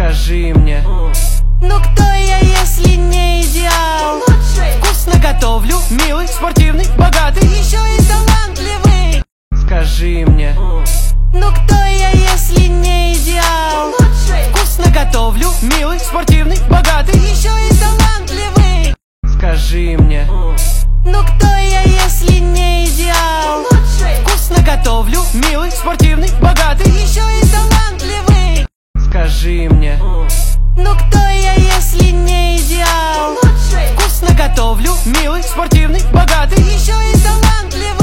Скажи мне, ну кто я, если не идеал? вкусно готовлю, милый, спортивный, богатый, Еще и талантливый. скажи мне, ну кто я, если не идеал? вкусно готовлю, милый, спортивный, богатый, Еще и талантливый. скажи мне, ну кто я, если не идеал? вкусно готовлю, милый, спортивный, богатый, Еще и талантливый. скажи мне, ну кто я, если не идеал? вкусно готовлю, милый, спортивный, богатый, Еще и талантливый.